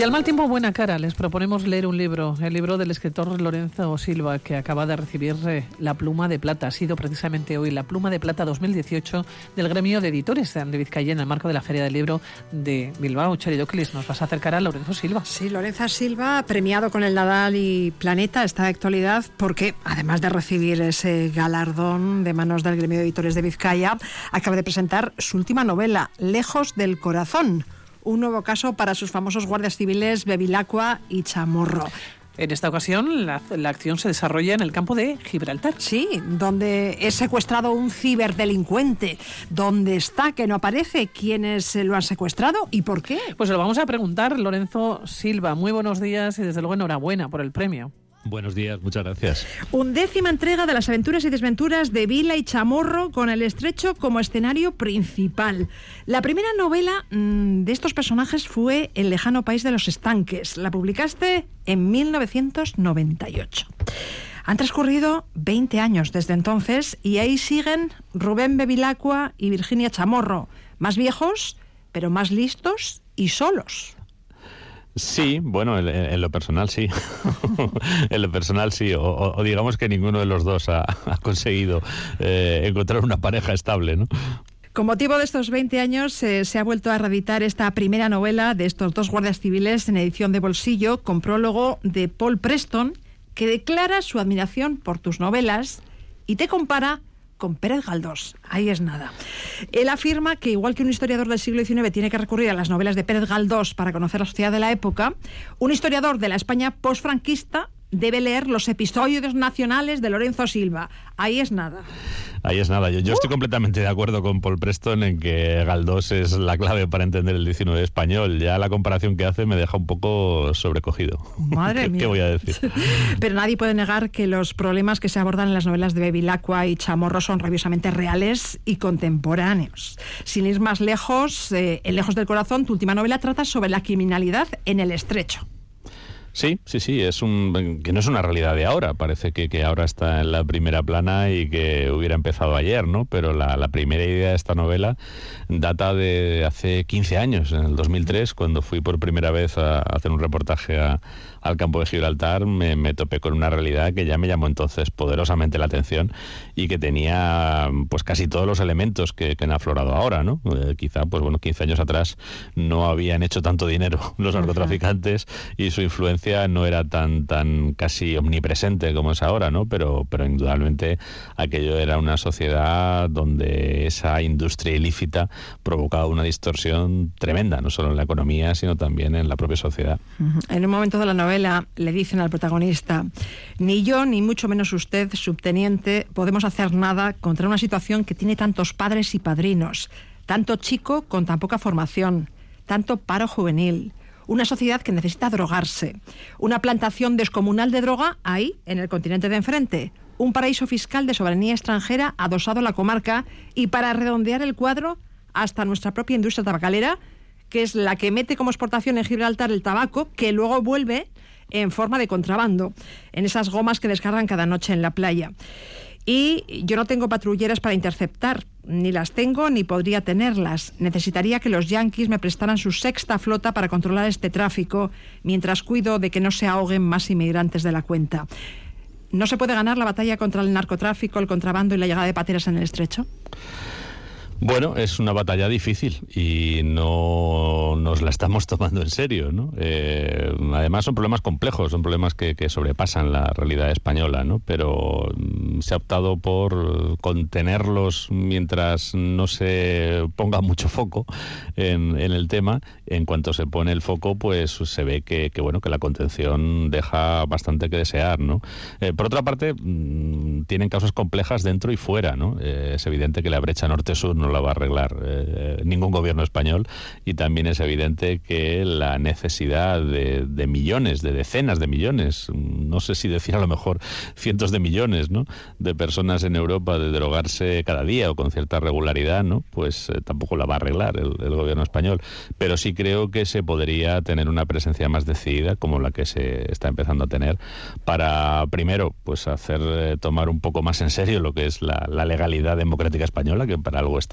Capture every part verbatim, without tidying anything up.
Y al mal tiempo, buena cara. Les proponemos leer un libro, el libro del escritor Lorenzo Silva, que acaba de recibir eh, la Pluma de Plata. Ha sido precisamente hoy la Pluma de Plata dos mil dieciocho del gremio de editores de Vizcaya en el marco de la Feria del Libro de Bilbao. Charidóclis, nos vas a acercar a Lorenzo Silva. Sí, Lorenzo Silva, premiado con el Nadal y Planeta, está de actualidad porque, además de recibir ese galardón de manos del gremio de editores de Vizcaya, acaba de presentar su última novela, Lejos del Corazón. Un nuevo caso para sus famosos guardias civiles Bevilacqua y Chamorro. En esta ocasión, la, la acción se desarrolla en el campo de Gibraltar. Sí, donde es secuestrado un ciberdelincuente. ¿Dónde está? Que no aparece. ¿Quiénes lo han secuestrado y por qué? Pues se lo vamos a preguntar, Lorenzo Silva. Muy buenos días y desde luego enhorabuena por el premio. Buenos días, muchas gracias. Undécima entrega de las aventuras y desventuras de Vila y Chamorro con el Estrecho como escenario principal. La primera novela mmm, de estos personajes fue El lejano país de los estanques. La publicaste en mil novecientos noventa y ocho. Han transcurrido veinte años desde entonces y ahí siguen Rubén Bevilacqua y Virginia Chamorro, más viejos, pero más listos y solos. Sí, bueno, en, en lo personal sí. En lo personal sí. O, o digamos que ninguno de los dos ha, ha conseguido eh, encontrar una pareja estable, ¿no? Con motivo de estos veinte años eh, se ha vuelto a reeditar esta primera novela de estos dos guardias civiles en edición de bolsillo, con prólogo de Paul Preston, que declara su admiración por tus novelas y te compara con Pérez Galdós. Ahí es nada. Él afirma que, igual que un historiador del siglo diecinueve tiene que recurrir a las novelas de Pérez Galdós para conocer la sociedad de la época, un historiador de la España postfranquista debe leer los episodios nacionales de Lorenzo Silva. Ahí es nada. Ahí es nada. Yo, yo estoy completamente de acuerdo con Paul Preston en que Galdós es la clave para entender el diecinueve español. Ya la comparación que hace me deja un poco sobrecogido. Madre ¿Qué, mía. ¿Qué voy a decir? Pero nadie puede negar que los problemas que se abordan en las novelas de Bevilacqua y Chamorro son rabiosamente reales y contemporáneos. Sin ir más lejos, eh, en Lejos del Corazón, tu última novela trata sobre la criminalidad en el Estrecho. Sí, sí, sí, es un que no es una realidad de ahora, parece que, que ahora está en la primera plana y que hubiera empezado ayer, ¿no? Pero la, la primera idea de esta novela data de hace quince años, en el dos mil tres, cuando fui por primera vez a, a hacer un reportaje a, al campo de Gibraltar, me, me topé con una realidad que ya me llamó entonces poderosamente la atención y que tenía pues casi todos los elementos que, que han aflorado ahora, ¿no? Eh, quizá, pues bueno, quince años atrás no habían hecho tanto dinero los narcotraficantes y su influencia no era tan tan casi omnipresente como es ahora, ¿no? Pero, pero indudablemente aquello era una sociedad donde esa industria ilícita provocaba una distorsión tremenda, no solo en la economía, sino también en la propia sociedad. En un momento de la novela le dicen al protagonista: ni yo, ni mucho menos usted, subteniente, podemos hacer nada contra una situación que tiene tantos padres y padrinos, tanto chico con tan poca formación, tanto paro juvenil, una sociedad que necesita drogarse, una plantación descomunal de droga ahí, en el continente de enfrente, un paraíso fiscal de soberanía extranjera adosado a la comarca y, para redondear el cuadro, hasta nuestra propia industria tabacalera, que es la que mete como exportación en Gibraltar el tabaco, que luego vuelve en forma de contrabando, en esas gomas que descargan cada noche en la playa. Y yo no tengo patrulleras para interceptar, ni las tengo ni podría tenerlas. Necesitaría que los yanquis me prestaran su sexta flota para controlar este tráfico, mientras cuido de que no se ahoguen más inmigrantes de la cuenta. ¿No se puede ganar la batalla contra el narcotráfico, el contrabando y la llegada de pateras en el Estrecho? Bueno, es una batalla difícil y no nos la estamos tomando en serio, ¿no? Eh, además son problemas complejos, son problemas que, que sobrepasan la realidad española, ¿no? Pero se ha optado por contenerlos mientras no se ponga mucho foco en, en el tema. En cuanto se pone el foco, pues se ve que, que bueno, que la contención deja bastante que desear, ¿no? Eh, por otra parte, mmm, tienen causas complejas dentro y fuera, ¿no? Eh, es evidente que la brecha norte-sur no la va a arreglar eh, ningún gobierno español, y también es evidente que la necesidad de, de millones, de decenas de millones, no sé si decir a lo mejor cientos de millones, ¿no?, de personas en Europa de drogarse cada día o con cierta regularidad, ¿no?, pues eh, tampoco la va a arreglar el, el gobierno español. Pero sí creo que se podría tener una presencia más decidida, como la que se está empezando a tener, para primero pues hacer eh, tomar un poco más en serio lo que es la, la legalidad democrática española, que para algo está,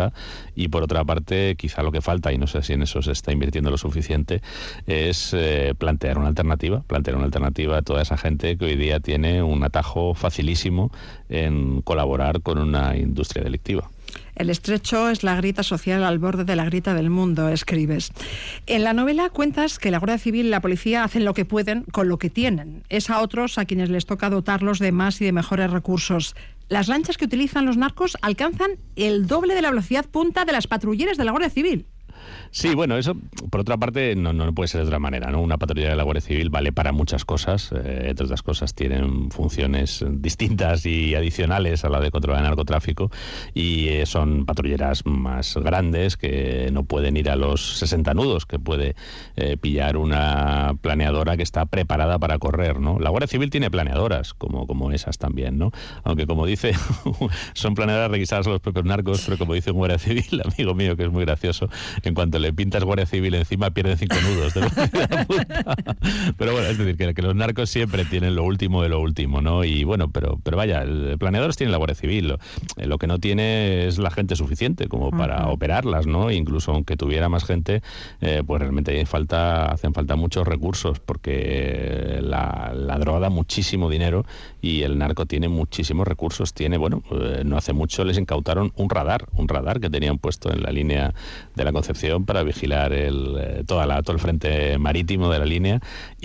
falta, y por otra parte, quizá lo que falta, y no sé si en eso se está invirtiendo lo suficiente, es eh, plantear una alternativa, plantear una alternativa a toda esa gente que hoy día tiene un atajo facilísimo en colaborar con una industria delictiva. El estrecho es la grieta social al borde de la grieta del mundo, escribes. En la novela cuentas que la Guardia Civil y la policía hacen lo que pueden con lo que tienen. Es a otros a quienes les toca dotarlos de más y de mejores recursos. Las lanchas que utilizan los narcos alcanzan el doble de la velocidad punta de las patrulleras de la Guardia Civil. Sí, bueno, eso por otra parte no, no puede ser de otra manera, ¿no? Una patrulla de la Guardia Civil vale para muchas cosas, eh, entre otras cosas tienen funciones distintas y adicionales a la de controlar el narcotráfico, y eh, son patrulleras más grandes que no pueden ir a los sesenta nudos que puede eh, pillar una planeadora que está preparada para correr, ¿no? La Guardia Civil tiene planeadoras como, como esas también, ¿no? Aunque como dice, son planeadoras requisadas a los propios narcos, pero como dice un Guardia Civil, amigo mío, que es muy gracioso, en cuanto le pintas Guardia Civil encima pierden cinco nudos de la punta. Pero bueno, es decir, que, que los narcos siempre tienen lo último de lo último, ¿no? Y bueno, pero pero vaya, el planeadores tiene la Guardia Civil, lo, lo que no tiene es la gente suficiente como para uh-huh. operarlas, ¿no? Incluso aunque tuviera más gente, eh, pues realmente falta, hacen falta muchos recursos, porque la, la droga da muchísimo dinero y el narco tiene muchísimos recursos. Tiene, bueno, eh, no hace mucho les incautaron un radar, un radar que tenían puesto en la línea de la Concepción para vigilar el, toda la, todo el frente marítimo de la línea,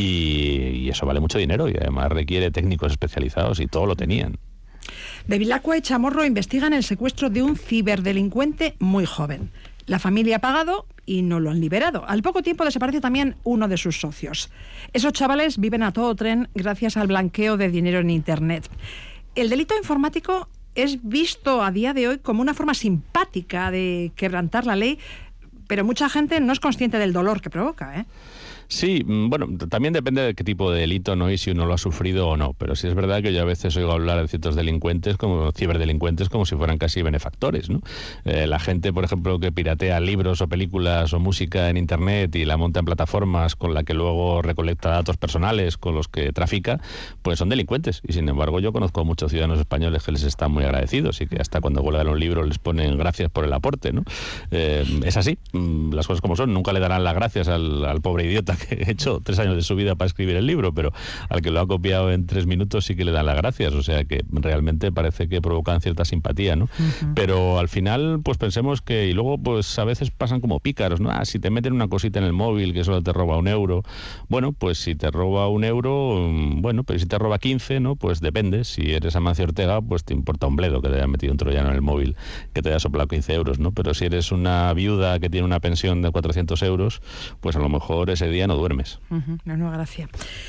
y, y eso vale mucho dinero y además requiere técnicos especializados, y todo lo tenían. Bevilacqua y Chamorro investigan el secuestro de un ciberdelincuente muy joven. La familia ha pagado y no lo han liberado. Al poco tiempo desaparece también uno de sus socios. Esos chavales viven a todo tren gracias al blanqueo de dinero en Internet. El delito informático es visto a día de hoy como una forma simpática de quebrantar la ley, pero mucha gente no es consciente del dolor que provoca, ¿eh? Sí, bueno, también depende de qué tipo de delito, ¿no? Y si uno lo ha sufrido o no. Pero sí es verdad que yo a veces oigo hablar de ciertos delincuentes, como ciberdelincuentes, como si fueran casi benefactores, ¿no? Eh, la gente, por ejemplo, que piratea libros o películas o música en Internet y la monta en plataformas con la que luego recolecta datos personales con los que trafica, pues son delincuentes. Y sin embargo yo conozco a muchos ciudadanos españoles que les están muy agradecidos y que hasta cuando vuelvan un libro les ponen gracias por el aporte, ¿no? Eh, es así, las cosas como son. Nunca le darán las gracias al, al pobre idiota que he hecho tres años de su vida para escribir el libro, pero al que lo ha copiado en tres minutos sí que le dan las gracias, o sea que realmente parece que provocan cierta simpatía, ¿no? Uh-huh. Pero al final, pues pensemos que, y luego pues a veces pasan como pícaros, ¿no? Ah, si te meten una cosita en el móvil que solo te roba un euro, bueno, pues si te roba un euro, bueno, pero si te roba quince, ¿no? Pues depende, si eres Amancio Ortega, pues te importa un bledo que te haya metido un troyano en el móvil que te haya soplado quince euros, ¿no? Pero si eres una viuda que tiene una pensión de cuatrocientos euros, pues a lo mejor ese día no duermes. Uh-huh, no, no, gracias.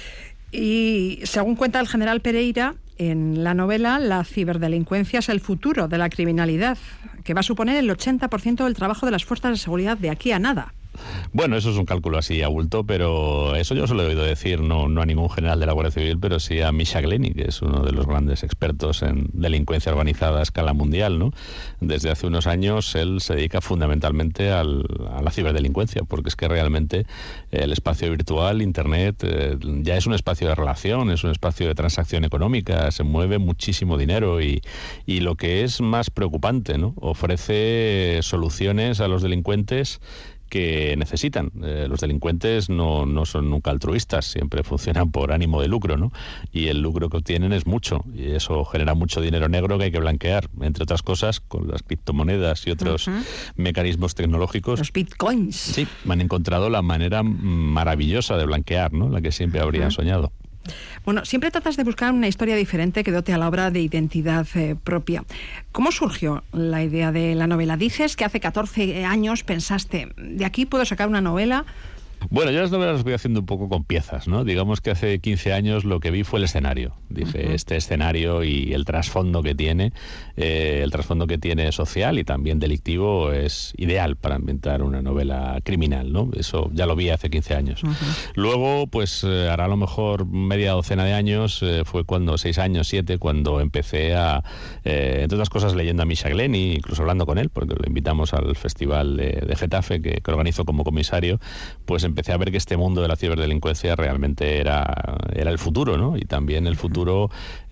Y según cuenta el general Pereira, en la novela, la ciberdelincuencia es el futuro de la criminalidad, que va a suponer el ochenta por ciento del trabajo de las fuerzas de seguridad de aquí a nada. Bueno, eso es un cálculo así a bulto, pero eso yo se lo he oído decir, no, no a ningún general de la Guardia Civil, pero sí a Misha Glenny, que es uno de los grandes expertos en delincuencia organizada a escala mundial, ¿no? Desde hace unos años él se dedica fundamentalmente al, a la ciberdelincuencia, porque es que realmente el espacio virtual, Internet, eh, ya es un espacio de relación, es un espacio de transacción económica, se mueve muchísimo dinero y, y lo que es más preocupante, ¿no? Ofrece soluciones a los delincuentes que necesitan. Eh, los delincuentes no, no son nunca altruistas, siempre funcionan por ánimo de lucro, ¿no? Y el lucro que obtienen es mucho, y eso genera mucho dinero negro que hay que blanquear, entre otras cosas, con las criptomonedas y otros uh-huh. mecanismos tecnológicos. Los bitcoins. Sí, han encontrado la manera maravillosa de blanquear, ¿no? La que siempre uh-huh. habrían soñado. Bueno, siempre tratas de buscar una historia diferente que dote a la obra de identidad eh, propia. ¿Cómo surgió la idea de la novela? Dices que hace catorce años pensaste, de aquí puedo sacar una novela. Bueno, yo las novelas las voy haciendo un poco con piezas, ¿no? Digamos que hace quince años lo que vi fue el escenario. Dije, uh-huh. este escenario y el trasfondo que tiene, eh, el trasfondo que tiene social y también delictivo es ideal para ambientar una novela criminal, ¿no? Eso ya lo vi hace quince años. Uh-huh. Luego, pues eh, hará a lo mejor media docena de años, eh, fue cuando, seis años, siete, cuando empecé a, eh, entre otras cosas, leyendo a Misha Glenny, incluso hablando con él, porque lo invitamos al Festival de, de Getafe, que, que organizo como comisario, pues empecé a ver que este mundo de la ciberdelincuencia realmente era, era el futuro, ¿no? Y también el futuro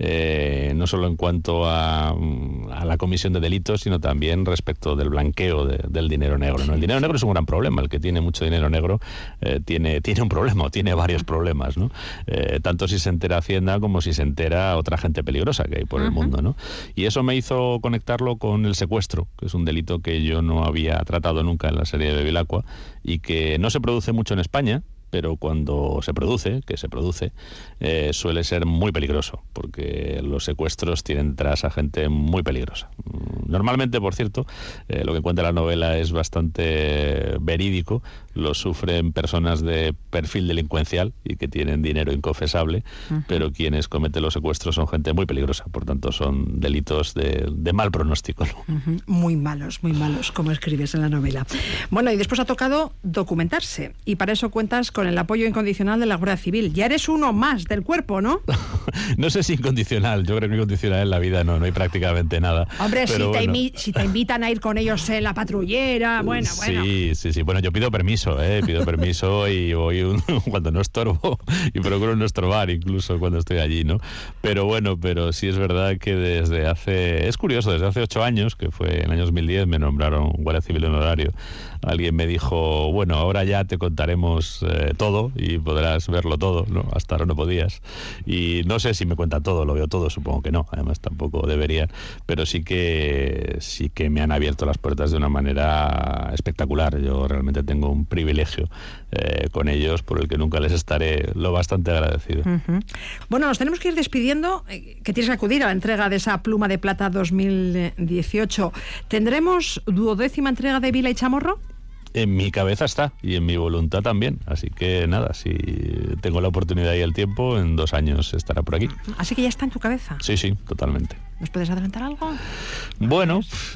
eh, no solo en cuanto a, a la comisión de delitos, sino también respecto del blanqueo de, del dinero negro, ¿no? El dinero negro es un gran problema. El que tiene mucho dinero negro eh, tiene, tiene un problema, tiene varios problemas, ¿no? Eh, tanto si se entera Hacienda como si se entera otra gente peligrosa que hay por uh-huh. el mundo, ¿no? Y eso me hizo conectarlo con el secuestro, que es un delito que yo no había tratado nunca en la serie de Bevilacqua y que no se produce mucho en España, pero cuando se produce, que se produce, eh, suele ser muy peligroso, porque los secuestros tienen tras a gente muy peligrosa. Normalmente, por cierto, eh, lo que cuenta la novela es bastante verídico, lo sufren personas de perfil delincuencial y que tienen dinero inconfesable, uh-huh. pero quienes cometen los secuestros son gente muy peligrosa, por tanto son delitos de, de mal pronóstico, ¿no? Uh-huh. Muy malos, muy malos, como escribes en la novela. Bueno, y después ha tocado documentarse, y para eso cuentas con el apoyo incondicional de la Guardia Civil. Ya eres uno más del cuerpo, ¿no? No sé si incondicional, yo creo que incondicional en la vida no, no hay prácticamente nada. Hombre, si, bueno. te invi- si te invitan a ir con ellos en la patrullera, bueno, sí, bueno. Sí, sí, sí. Bueno, yo pido permiso, ¿eh? Pido permiso y voy un, cuando no estorbo y procuro no estorbar incluso cuando estoy allí, ¿no? Pero bueno, pero sí es verdad que desde hace... Es curioso, desde hace ocho años, que fue en el año dos mil diez, me nombraron Guardia Civil honorario. Alguien me dijo, bueno, ahora ya te contaremos eh, todo y podrás verlo todo, ¿no? Hasta ahora no podías. Y no sé si me cuentan todo, lo veo todo, supongo que no, además tampoco deberían, pero sí que sí que me han abierto las puertas de una manera espectacular. Yo realmente tengo un privilegio eh, con ellos por el que nunca les estaré lo bastante agradecido. Uh-huh. Bueno, nos tenemos que ir despidiendo, que tienes que acudir a la entrega de esa Pluma de Plata dos mil dieciocho. ¿Tendremos duodécima entrega de Vila y Chamorro? En mi cabeza está y en mi voluntad también, así que nada, si tengo la oportunidad y el tiempo, en dos años estará por aquí. Así que ya está en tu cabeza. Sí, sí, totalmente. ¿Nos puedes adelantar algo? Bueno,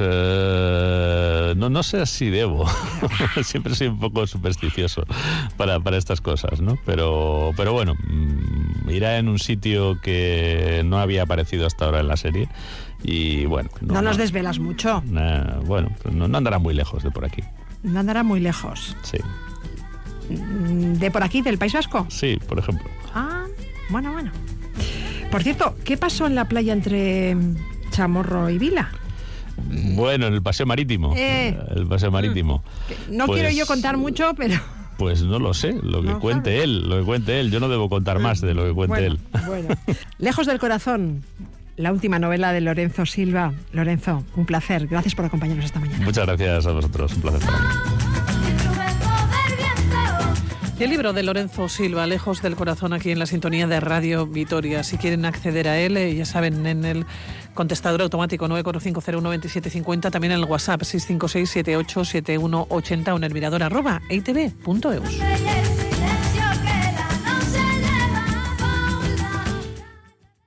eh, no, no sé si debo. Siempre soy un poco supersticioso para, para estas cosas, ¿no? Pero, pero bueno, irá en un sitio que no había aparecido hasta ahora en la serie y bueno... No, no nos no, desvelas mucho. Nah, bueno, no, no andará muy lejos de por aquí. No andará muy lejos. Sí. ¿De por aquí, del País Vasco? Sí, por ejemplo. Ah, bueno, bueno. Por cierto, ¿qué pasó en la playa entre Chamorro y Vila? Bueno, en el paseo marítimo. Eh, el paseo marítimo. No pues, quiero yo contar mucho, pero... Pues no lo sé, lo que no, cuente claro. él, lo que cuente él. Yo no debo contar más de lo que cuente bueno, él. Bueno. Lejos del corazón. La última novela de Lorenzo Silva. Lorenzo, un placer. Gracias por acompañarnos esta mañana. Muchas gracias a vosotros. Un placer para mí. Y el libro de Lorenzo Silva, Lejos del corazón, aquí en la sintonía de Radio Vitoria. Si quieren acceder a él, eh, ya saben, en el contestador automático nueve cuatro cinco cero uno dos siete cinco cero, también en el WhatsApp seis cinco seis siete ocho siete uno ocho cero o en el mirador arroba e i te be punto e u.